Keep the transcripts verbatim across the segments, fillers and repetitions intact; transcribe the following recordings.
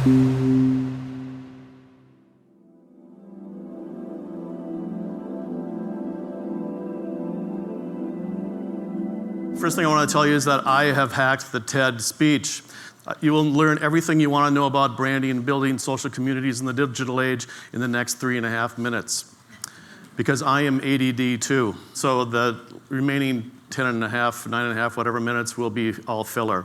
First thing I want to tell you is that I have hacked the TED speech. Uh, you will learn everything you want to know about branding and building social communities in the digital age in the next three and a half minutes. Because I am A D D too. So the remaining ten and a half, nine and a half, whatever minutes will be all filler.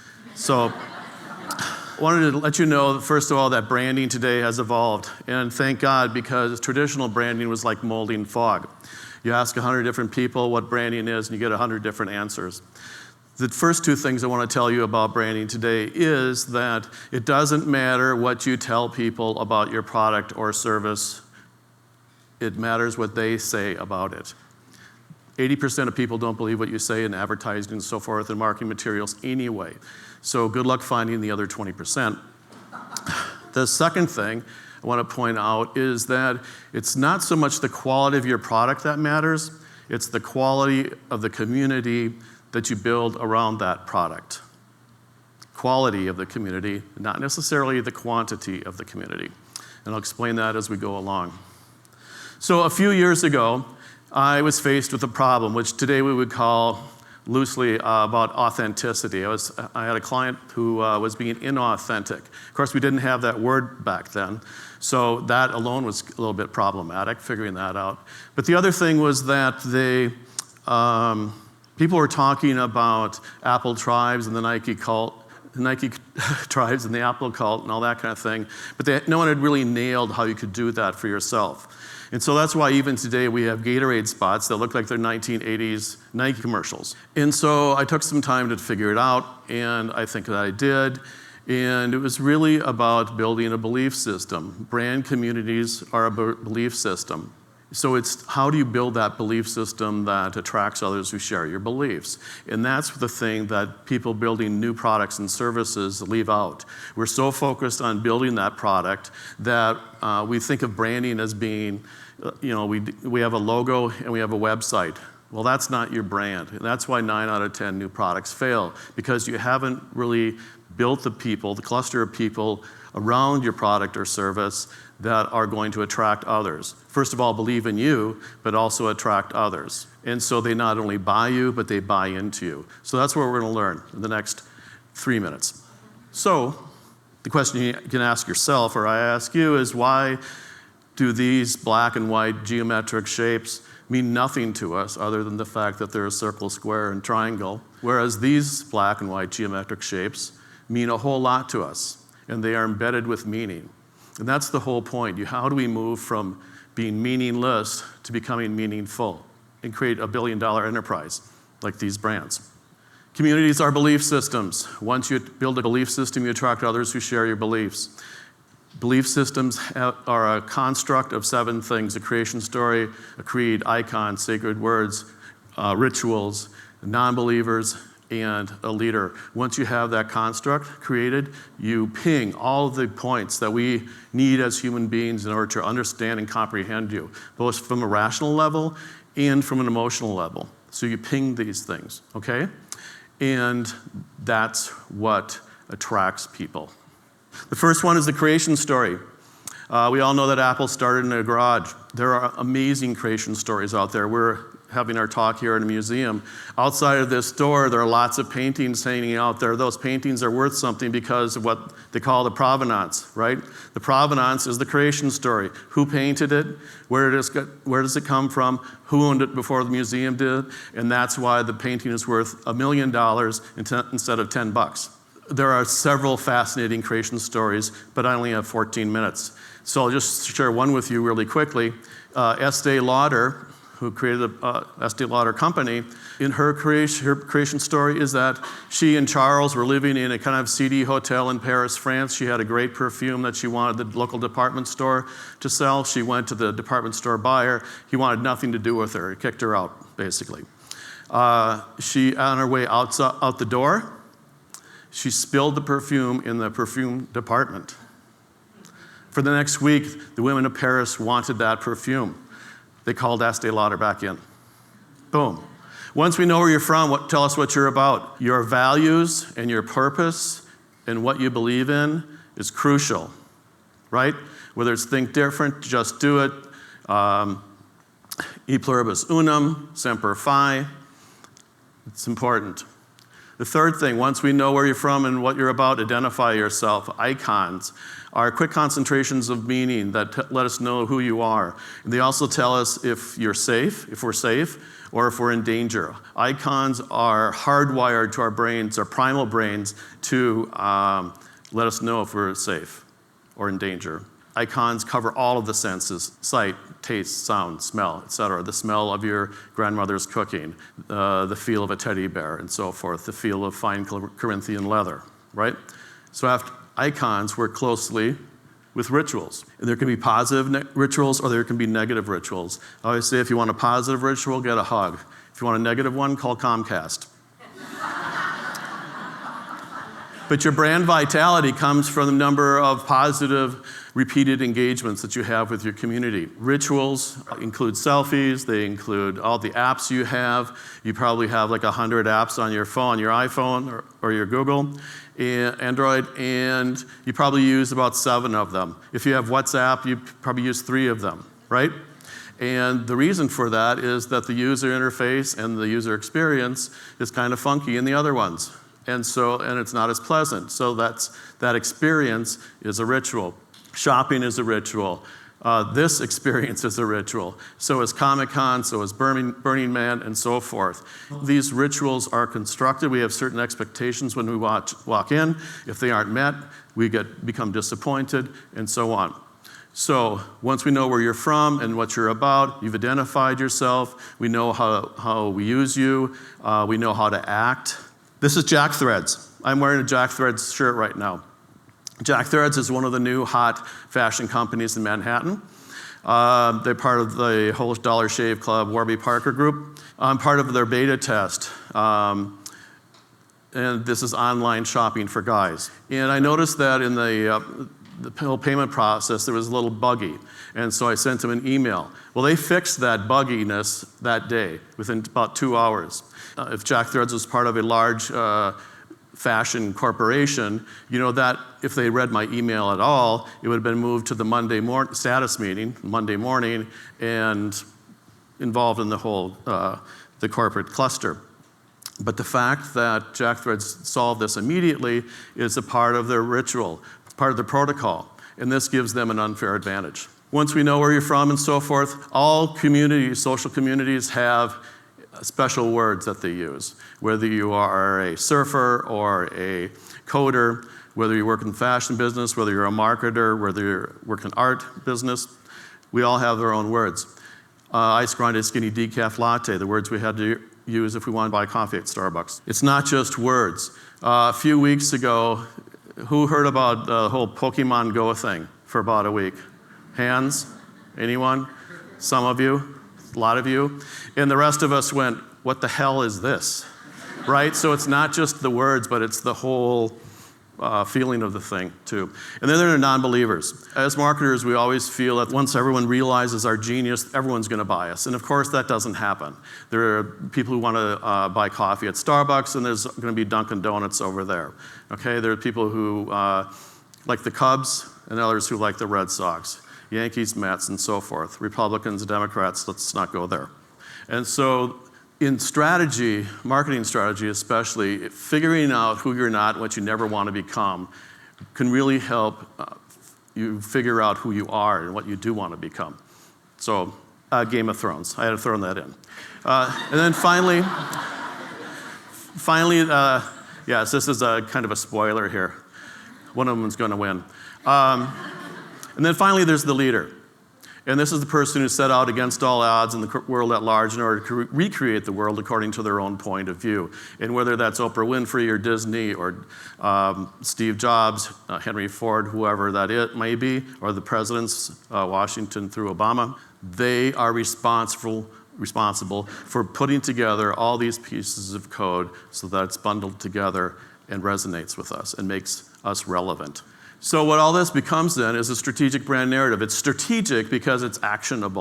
So I wanted to let you know, first of all, that branding today has evolved. And thank God, because traditional branding was like molding fog. You ask a hundred different people what branding is, and you get a hundred different answers. The first two things I want to tell you about branding today is that it doesn't matter what you tell people about your product or service. It matters what they say about it. eighty percent of people don't believe what you say in advertising and so forth and marketing materials anyway. So good luck finding the other twenty percent. The second thing I want to point out is that it's not so much the quality of your product that matters, it's the quality of the community that you build around that product. Quality of the community, not necessarily the quantity of the community. And I'll explain that as we go along. So a few years ago, I was faced with a problem, which today we would call loosely uh, about authenticity. I, was, I had a client who uh, was being inauthentic. Of course, we didn't have that word back then, so that alone was a little bit problematic, figuring that out. But the other thing was that they, um, people were talking about Apple tribes and the Nike cult, the Nike tribes and the Apple cult and all that kind of thing, but they, no one had really nailed how you could do that for yourself. And so that's why even today we have Gatorade spots that look like they're nineteen eighties Nike commercials. And so I took some time to figure it out, and I think that I did. And it was really about building a belief system. Brand communities are a belief system. So it's how do you build that belief system that attracts others who share your beliefs? And that's the thing that people building new products and services leave out. We're so focused on building that product that uh, we think of branding as being, uh, you know, we, we have a logo and we have a website. Well, that's not your brand. And that's why nine out of ten new products fail, because you haven't really built the people, the cluster of people around your product or service that are going to attract others. First of all, believe in you, but also attract others. And so they not only buy you, but they buy into you. So that's what we're going to learn in the next three minutes. So the question you can ask yourself, or I ask you, is why do these black and white geometric shapes mean nothing to us other than the fact that they're a circle, square, and triangle, whereas these black and white geometric shapes mean a whole lot to us, and they are embedded with meaning. And that's the whole point. You, how do we move from being meaningless to becoming meaningful and create a billion dollar enterprise like these brands? Communities are belief systems. Once you build a belief system, you attract others who share your beliefs. Belief systems have, are a construct of seven things: a creation story, a creed, icons, sacred words, uh, rituals, non-believers, and a leader. Once you have that construct created, you ping all of the points that we need as human beings in order to understand and comprehend you, both from a rational level and from an emotional level. So you ping these things, okay? And that's what attracts people. The first one is the creation story. Uh, we all know that Apple started in a garage. There are amazing creation stories out there. We're having our talk here in a museum. Outside of this store, there are lots of paintings hanging out there. Those paintings are worth something because of what they call the provenance, right? The provenance is the creation story. Who painted it? Where, it where does it come from? Who owned it before the museum did? And that's why the painting is worth a million dollars instead of ten bucks. There are several fascinating creation stories, but I only have fourteen minutes. So I'll just share one with you really quickly. Uh, Estee Lauder, who created the uh, Estee Lauder company, in her creation, her creation story is that she and Charles were living in a kind of seedy hotel in Paris, France. She had a great perfume that she wanted the local department store to sell. She went to the department store buyer. He wanted nothing to do with her. He kicked her out, basically. Uh, she, on her way out, out the door, she spilled the perfume in the perfume department. For the next week, the women of Paris wanted that perfume. They called Estee Lauder back in. Boom. Once we know where you're from, what, tell us what you're about. Your values and your purpose and what you believe in is crucial, right? Whether it's think different, just do it, um, e pluribus unum, semper fi, it's important. The third thing, once we know where you're from and what you're about, identify yourself. Icons are quick concentrations of meaning that t- let us know who you are. And they also tell us if you're safe, if we're safe, or if we're in danger. Icons are hardwired to our brains, our primal brains, to um, let us know if we're safe or in danger. Icons cover all of the senses: sight, taste, sound, smell, et cetera. The smell of your grandmother's cooking, uh, the feel of a teddy bear, and so forth, the feel of fine Corinthian leather, right? So after icons work closely with rituals. And there can be positive ne- rituals or there can be negative rituals. I always say if you want a positive ritual, get a hug. If you want a negative one, call Comcast. But your brand vitality comes from the number of positive repeated engagements that you have with your community. Rituals include selfies, they include all the apps you have. You probably have like one hundred apps on your phone, your iPhone or, or your Google, Android, and you probably use about seven of them. If you have WhatsApp, you probably use three of them, right? And the reason for that is that the user interface and the user experience is kind of funky in the other ones. And so, and it's not as pleasant. So that's, that experience is a ritual. Shopping is a ritual. Uh, this experience is a ritual. So is Comic-Con, so is Burning, Burning Man, and so forth. These rituals are constructed. We have certain expectations when we watch, walk in. If they aren't met, we get become disappointed, and so on. So once we know where you're from and what you're about, you've identified yourself, we know how, how we use you, uh, we know how to act. This is Jack Threads. I'm wearing a Jack Threads shirt right now. Jack Threads is one of the new hot fashion companies in Manhattan. Uh, they're part of the Whole Dollar Shave Club, Warby Parker Group. I'm part of their beta test. Um, and this is online shopping for guys. And I noticed that in the, uh, the whole payment process, there was a little buggy. And so I sent them an email. Well, they fixed that bugginess that day, within about two hours. Uh, if Jack Threads was part of a large uh, fashion corporation, you know that if they read my email at all, it would have been moved to the Monday mor- status meeting, Monday morning, and involved in the whole, uh, the corporate cluster. But the fact that Jack Threads solved this immediately is a part of their ritual, part of their protocol, and this gives them an unfair advantage. Once we know where you're from and so forth, all communities, social communities have special words that they use. Whether you are a surfer or a coder, whether you work in the fashion business, whether you're a marketer, whether you work in art business, we all have their own words. Uh, ice grinded skinny decaf latte, the words we had to use if we wanted to buy coffee at Starbucks. It's not just words. Uh, a few weeks ago, who heard about the whole Pokemon Go thing for about a week? Hands? Anyone? Some of you? A lot of you. And the rest of us went, what the hell is this? Right? So it's not just the words, but it's the whole uh, feeling of the thing, too. And then there are non-believers. As marketers, we always feel that once everyone realizes our genius, everyone's going to buy us. And of course, that doesn't happen. There are people who want to uh, buy coffee at Starbucks, and there's going to be Dunkin' Donuts over there. Okay? There are people who uh, like the Cubs, and others who like the Red Sox. Yankees, Mets, and so forth. Republicans, Democrats, let's not go there. And so in strategy, marketing strategy especially, figuring out who you're not, what you never want to become, can really help uh, you figure out who you are and what you do want to become. So, uh, Game of Thrones, I had to throw that in. Uh, and then finally, finally, uh, yes, this is a kind of a spoiler here. One of them is going to win. Um, And then finally, there's the leader. And this is the person who set out against all odds in the world at large in order to recreate the world according to their own point of view. And whether that's Oprah Winfrey or Disney or um, Steve Jobs, uh, Henry Ford, whoever that it may be, or the presidents, uh, Washington through Obama, they are responsible responsible for putting together all these pieces of code so that it's bundled together and resonates with us and makes us relevant. So what all this becomes then is a strategic brand narrative. It's strategic because it's actionable.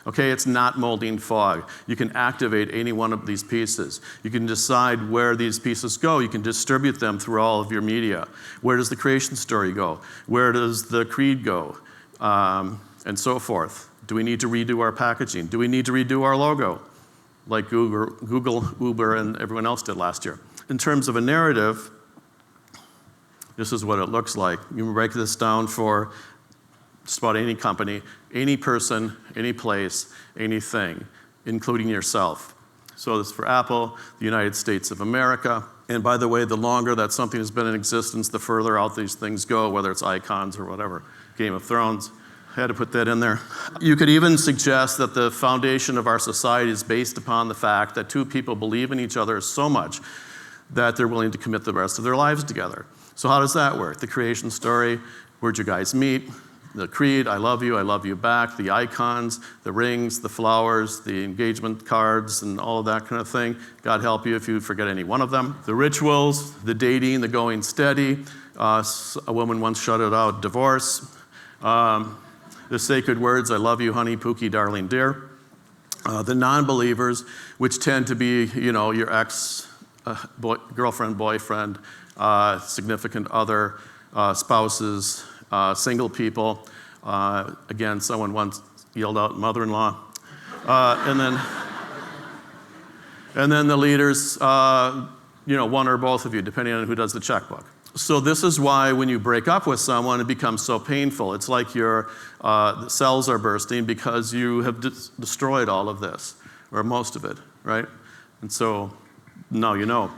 Okay, it's not molding fog. You can activate any one of these pieces. You can decide where these pieces go. You can distribute them through all of your media. Where does the creation story go? Where does the creed go? Um, and so forth. Do we need to redo our packaging? Do we need to redo our logo? Like Google, Google, Uber, and everyone else did last year. In terms of a narrative, this is what it looks like. You can break this down for just about any company, any person, any place, anything, including yourself. So this is for Apple, the United States of America. And by the way, the longer that something has been in existence, the further out these things go, whether it's icons or whatever. Game of Thrones, I had to put that in there. You could even suggest that the foundation of our society is based upon the fact that two people believe in each other so much that they're willing to commit the rest of their lives together. So how does that work? The creation story, where'd you guys meet? The creed, I love you, I love you back, the icons, the rings, the flowers, the engagement cards, and all of that kind of thing. God help you if you forget any one of them. The rituals, the dating, the going steady. Uh, a woman once shouted out, divorce. Um, the sacred words, I love you, honey, Pookie, darling, dear. Uh, the non-believers, which tend to be, you know, your ex, uh, boy, girlfriend, boyfriend, uh, significant other, uh, spouses, Uh, single people. Uh, again, someone once yelled out mother-in-law. Uh, and then and then the leaders, uh, you know, one or both of you, depending on who does the checkbook. So this is why when you break up with someone, it becomes so painful. It's like your uh, the cells are bursting because you have de- destroyed all of this, or most of it, right? And so now you know.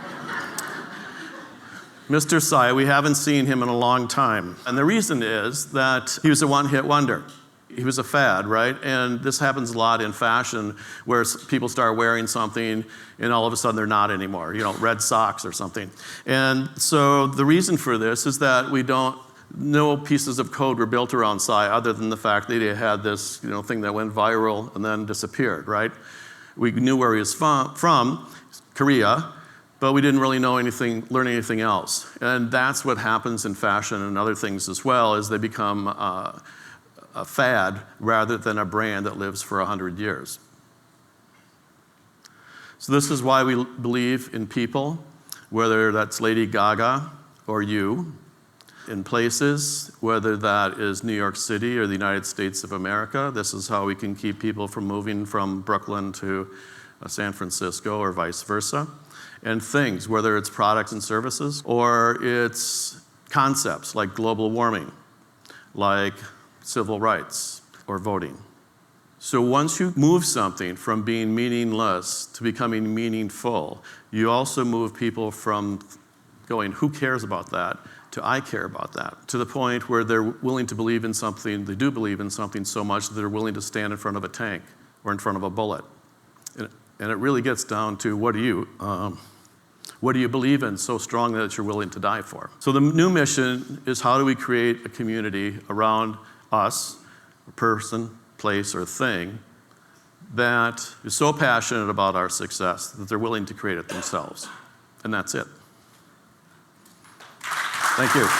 Mister Sy, we haven't seen him in a long time. And the reason is that he was a one-hit wonder. He was a fad, right? And this happens a lot in fashion where people start wearing something and all of a sudden they're not anymore, you know, red socks or something. And so the reason for this is that we don't, no pieces of code were built around Sy other than the fact that he had this, you know, thing that went viral and then disappeared, right? We knew where he was from, from Korea, but we didn't really know anything, learn anything else. And that's what happens in fashion and other things as well, is they become uh, a fad rather than a brand that lives for one hundred years. So this is why we believe in people, whether that's Lady Gaga or you, in places, whether that is New York City or the United States of America. This is how we can keep people from moving from Brooklyn to uh, San Francisco or vice versa. And things, whether it's products and services or it's concepts like global warming, like civil rights or voting. So once you move something from being meaningless to becoming meaningful, you also move people from going, who cares about that, to I care about that, to the point where they're willing to believe in something, they do believe in something so much that they're willing to stand in front of a tank or in front of a bullet. And And it really gets down to what do you, um, what do you believe in so strongly that you're willing to die for? So the new mission is how do we create a community around us, a person, place, or thing, that is so passionate about our success that they're willing to create it themselves. And that's it. Thank you.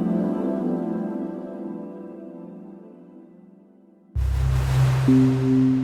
Thank you.